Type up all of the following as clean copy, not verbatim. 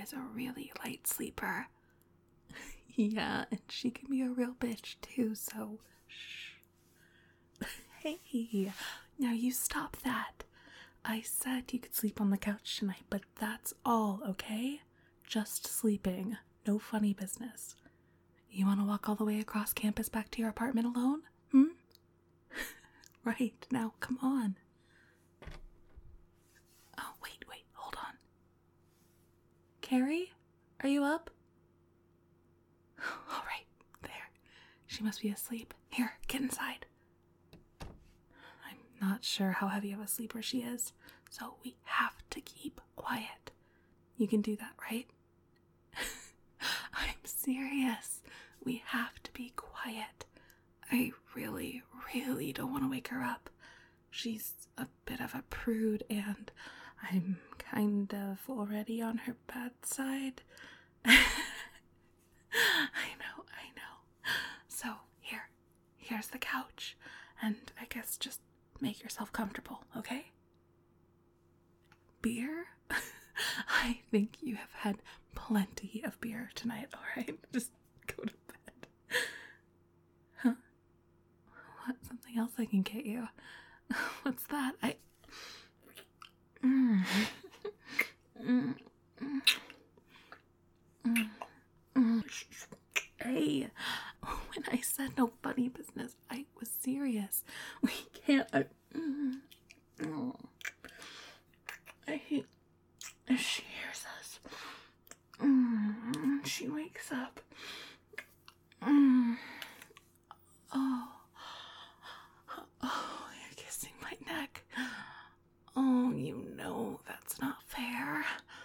is a really light sleeper. Yeah, and she can be a real bitch too, so shh. Hey, now you stop that. I said you could sleep on the couch tonight, but that's all, okay? Just sleeping. No funny business. You want to walk all the way across campus back to your apartment alone? Right, now come on. Oh, wait, hold on. Carrie, are you up? All right, there. She must be asleep. Here, get inside. I'm not sure how heavy of a sleeper she is, so we have to keep quiet. You can do that, right? I'm serious. We have to be quiet. I really, really don't want to wake her up. She's a bit of a prude, and I'm kind of already on her bad side. I know. So, here's the couch, and I guess just make yourself comfortable, okay? Beer? I think you have had plenty of beer tonight, alright? Just go to bed. Huh? What? Something else I can get you? What's that? Hey, when I said no funny business, I was serious. We can't. I hate. If she hears us, she wakes up. Oh, you're kissing my neck. Oh, you know that's not fair.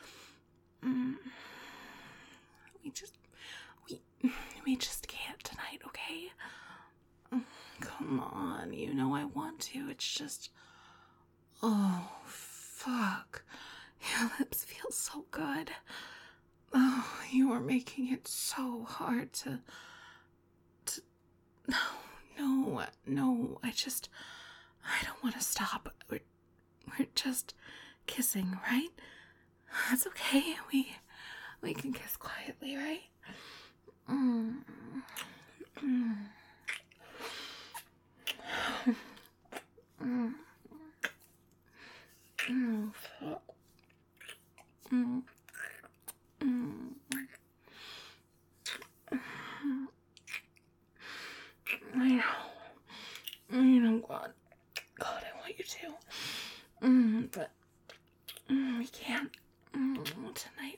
We just can't tonight, okay? Come on, you know I want to. It's just... Oh, fuck. Your lips feel so good. Oh, you are making it so hard to... No, I don't want to stop. We're just kissing, right? That's okay. We can kiss quietly, right? Fuck. I know, God, I want you to. But we can't. Tonight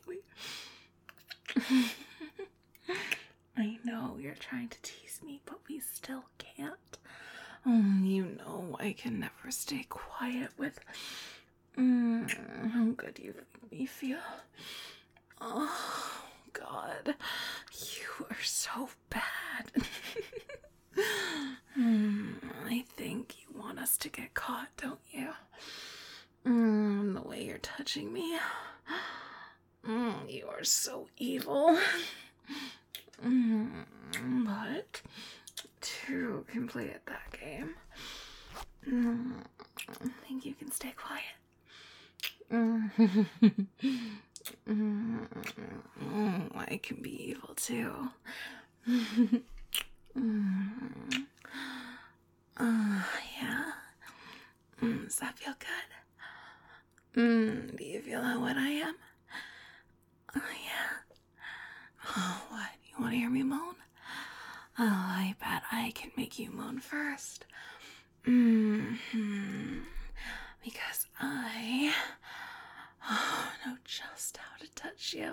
I know you're trying to tease me, but we still can't. You know I can never stay quiet with how good you make me feel. Oh, God, you are so bad. I think you want us to get caught, don't you? The way you're touching me. You are so evil. But two can play at that game. I think you can stay quiet. I can be evil too. Yeah. Does that feel good? Do you feel how wet I am? Oh, yeah. Oh, what? You want to hear me moan? Oh, I bet I can make you moan first. Because I know just how to touch you.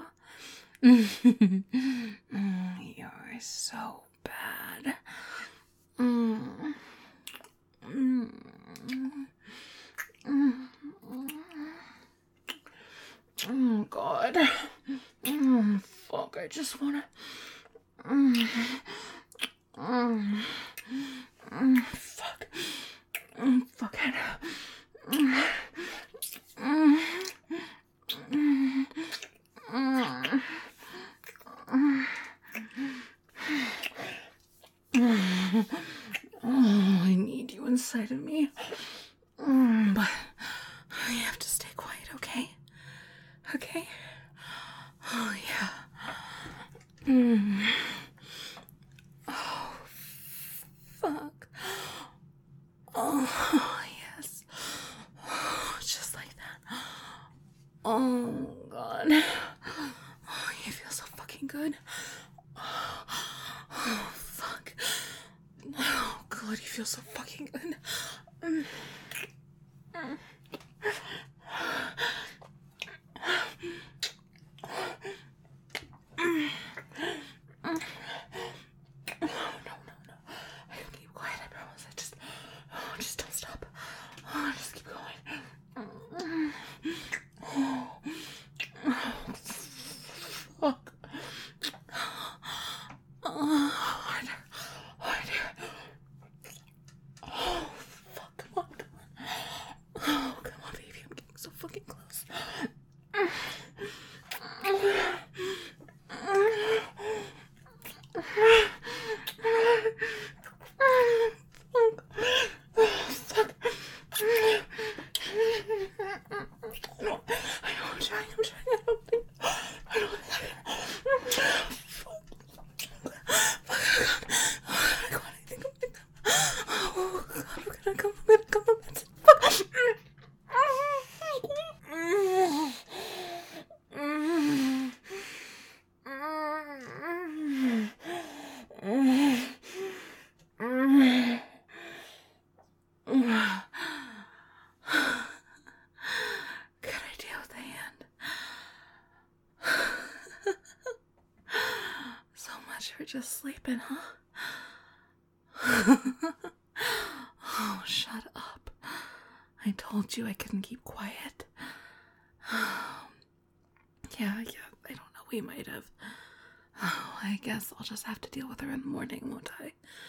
You're so bad. Oh, God. Fuck, I just wanna... Fuck. Fuck it. Oh, I need you inside of me. But you have to stay quiet, okay? Okay? Oh, yeah. Mm. Oh, fuck. Oh, yes. Oh, just like that. Oh, God. Oh, you feel so fucking good. Oh, fuck. Oh, God, you feel so fucking good. Mm. Mm. No, no. I can keep quiet, I promise. Just don't stop. Just keep going. Fuck. Harder. Oh, fuck. Come on. Oh, come on, baby. I'm getting so fucking close. Fuck. No, I'm trying. I don't think. Oh, God, I'm gonna come. Good idea with the hand. So much for just sleeping, huh? Oh, shut up. I told you I couldn't keep quiet. Yeah, I don't know, we might have. Oh, I guess I'll just have to deal with her in the morning, won't I?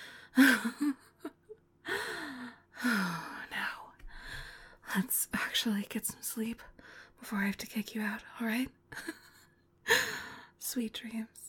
Now, let's actually get some sleep before I have to kick you out, alright? Sweet dreams.